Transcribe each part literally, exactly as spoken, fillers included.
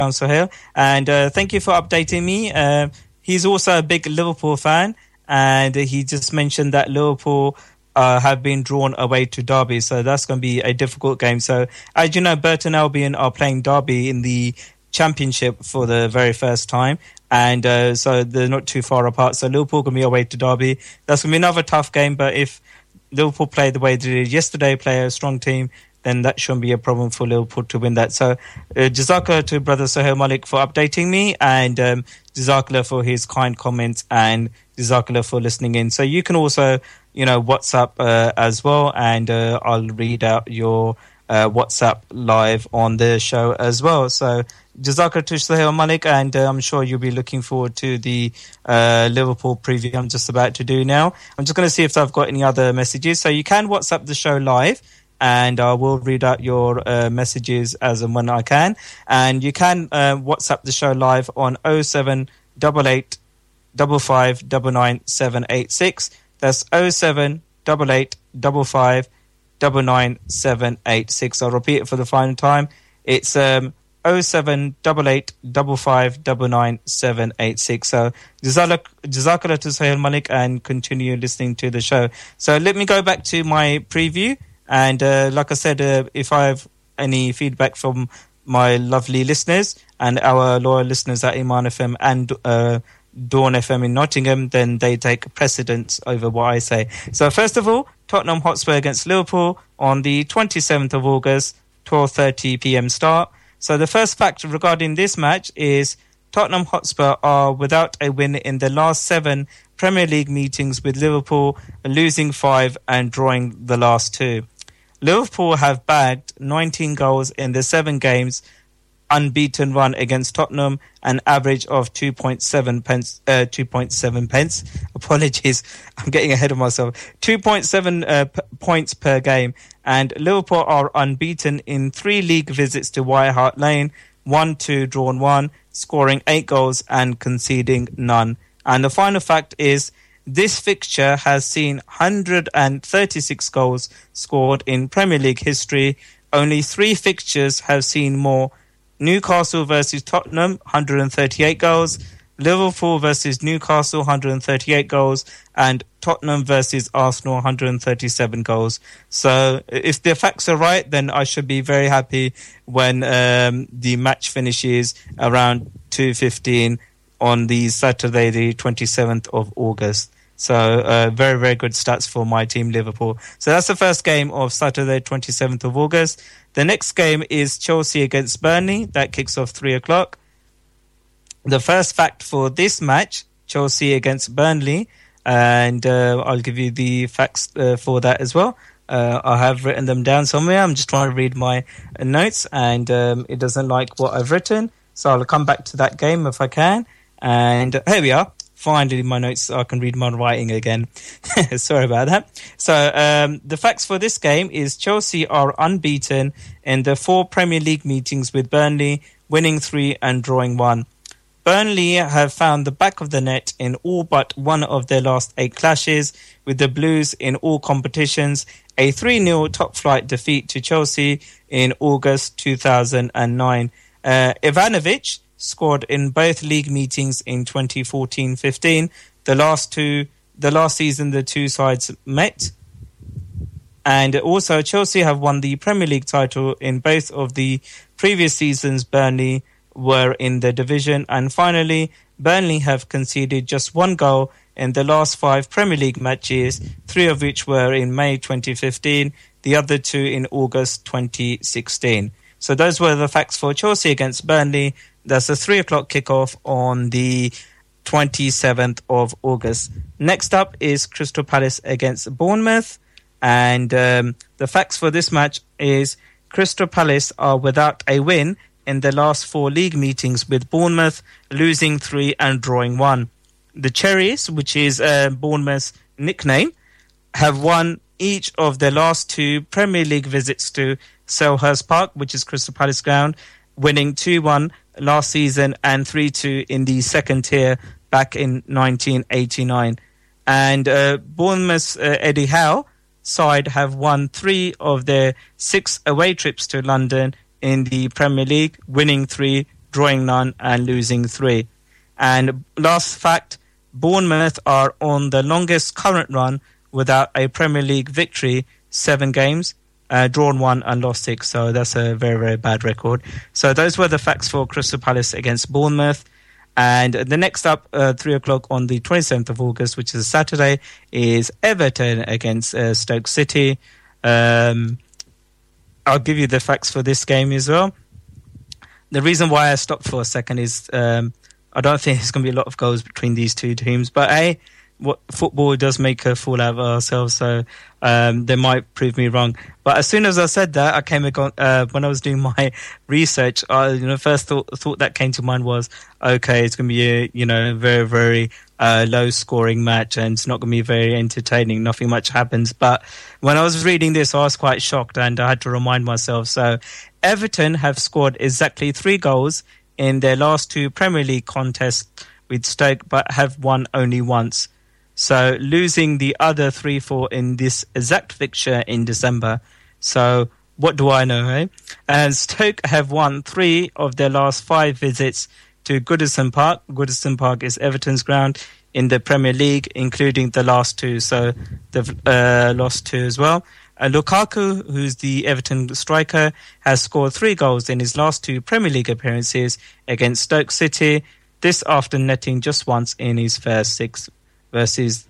background, Sohail. And uh, thank you for updating me. Uh, he's also a big Liverpool fan, and he just mentioned that Liverpool uh, have been drawn away to Derby, so that's going to be a difficult game. So, as you know, Burton Albion are playing Derby in the Championship for the very first time, and uh, so they're not too far apart. So Liverpool going to be away to Derby. That's going to be another tough game, but if Liverpool play the way they did yesterday, play a strong team, then that shouldn't be a problem for Liverpool to win that. So, uh, Jazakallah to Brother Sohail Malik for updating me, and um, Jazakallah for his kind comments, and Jazakallah for listening in. So you can also, you know, WhatsApp uh, as well, and uh, I'll read out your uh, WhatsApp live on the show as well. So, Jazakallah to Sohail Malik, and uh, I'm sure you'll be looking forward to the uh, Liverpool preview I'm just about to do now. I'm just going to see if I've got any other messages. So you can WhatsApp the show live, and I will read out your uh, messages as and when I can. And you can uh, WhatsApp the show live on oh seven eight eight five five nine nine seven eight six. That's oh seven eight eight five five nine nine seven eight six. I'll repeat it for the final time. It's um, oh seven eight eight five five nine nine seven eight six. So Jazakallah to Sohail Malik, and continue listening to the show. So let me go back to my preview. And uh, like I said, uh, if I have any feedback from my lovely listeners and our loyal listeners at Iman F M and uh, Dawn F M in Nottingham, then they take precedence over what I say. So first of all, Tottenham Hotspur against Liverpool on the twenty-seventh of August, twelve thirty p.m. start. So the first fact regarding this match is Tottenham Hotspur are without a win in the last seven Premier League meetings, with Liverpool losing five and drawing the last two. Liverpool have bagged nineteen goals in the seven games unbeaten run against Tottenham, an average of two point seven pence. Uh, two point seven pence. Apologies, I'm getting ahead of myself. two point seven uh, p- points per game, and Liverpool are unbeaten in three league visits to White Hart Lane, one two drawn one, scoring eight goals and conceding none. And the final fact is, this fixture has seen one hundred thirty-six goals scored in Premier League history. Only three fixtures have seen more. Newcastle versus Tottenham, one hundred thirty-eight goals. Liverpool versus Newcastle, one hundred thirty-eight goals. And Tottenham versus Arsenal, one hundred thirty-seven goals. So if the facts are right, then I should be very happy when um, the match finishes around two fifteen on the Saturday, the twenty-seventh of August. So uh, very, very good stats for my team, Liverpool. So that's the first game of Saturday, twenty-seventh of August. The next game is Chelsea against Burnley. That kicks off three o'clock. The first fact for this match, Chelsea against Burnley, and uh, I'll give you the facts uh, for that as well. Uh, I have written them down somewhere. I'm just trying to read my notes, and um, it doesn't like what I've written. So I'll come back to that game if I can. And uh, here we are. Finally, my notes, so I can read my writing again. Sorry about that. So um, the facts for this game is Chelsea are unbeaten in the four Premier League meetings with Burnley, winning three and drawing one. Burnley have found the back of the net in all but one of their last eight clashes, with the Blues in all competitions, a three nil top-flight defeat to Chelsea in August two thousand nine. Uh, Ivanovic scored in both league meetings in twenty fourteen fifteen. The last two, the last season the two sides met. And also Chelsea have won the Premier League title in both of the previous seasons. Burnley were in the division. And finally, Burnley have conceded just one goal in the last five Premier League matches, three of which were in May twenty fifteen, the other two in August twenty sixteen. So those were the facts for Chelsea against Burnley. That's a three o'clock kickoff on the twenty-seventh of August. Next up is Crystal Palace against Bournemouth. And um, the facts for this match is Crystal Palace are without a win in the last four league meetings, with Bournemouth losing three and drawing one. The Cherries, which is uh, Bournemouth's nickname, have won each of their last two Premier League visits to Selhurst Park, which is Crystal Palace ground, winning two one last season and three two in the second tier back in nineteen eighty-nine. And uh, Bournemouth's uh, Eddie Howe side have won three of their six away trips to London in the Premier League, winning three, drawing none and losing three. And last fact, Bournemouth are on the longest current run without a Premier League victory, seven games, uh, drawn one and lost six. So that's a very, very bad record. So those were the facts for Crystal Palace against Bournemouth. And the next up, uh, three o'clock on the twenty-seventh of August, which is a Saturday, is Everton against uh, Stoke City. Um, I'll give you the facts for this game as well. The reason why I stopped for a second is um, I don't think there's going to be a lot of goals between these two teams. But A, what football does make a fool out of ourselves, so um, they might prove me wrong. But as soon as I said that, I came uh, when I was doing my research. I, you know, first thought thought that came to mind was, okay, it's going to be a you know very very uh, low scoring match, and it's not going to be very entertaining. Nothing much happens. But when I was reading this, I was quite shocked, and I had to remind myself. So Everton have scored exactly three goals in their last two Premier League contests with Stoke, but have won only once. So losing the other three four in this exact fixture in December. So what do I know, eh? And Stoke have won three of their last five visits to Goodison Park. Goodison Park is Everton's ground in the Premier League, including the last two. So they've uh, lost two as well. Uh, Lukaku, who's the Everton striker, has scored three goals in his last two Premier League appearances against Stoke City. This after netting just once in his first six versus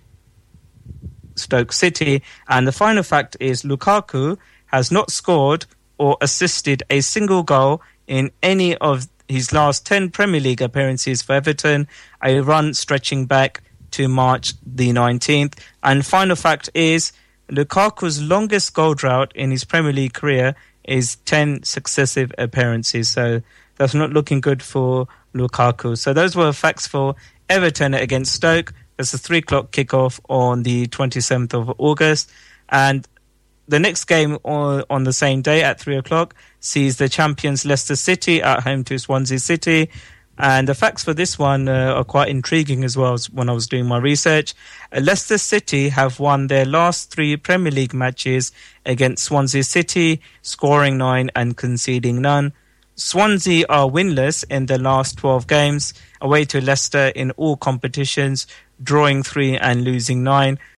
Stoke City. And the final fact is Lukaku has not scored or assisted a single goal in any of his last ten Premier League appearances for Everton, a run stretching back to March the nineteenth. And final fact is Lukaku's longest goal drought in his Premier League career is ten successive appearances. So that's not looking good for Lukaku. So those were facts for Everton against Stoke. It's a three o'clock kickoff on the twenty-seventh of August. And the next game on, on the same day at three o'clock sees the champions Leicester City at home to Swansea City. And the facts for this one uh, are quite intriguing as well when I was doing my research. Uh, Leicester City have won their last three Premier League matches against Swansea City, scoring nine and conceding none. Swansea are winless in their last twelve games, away to Leicester in all competitions, drawing three and losing nine.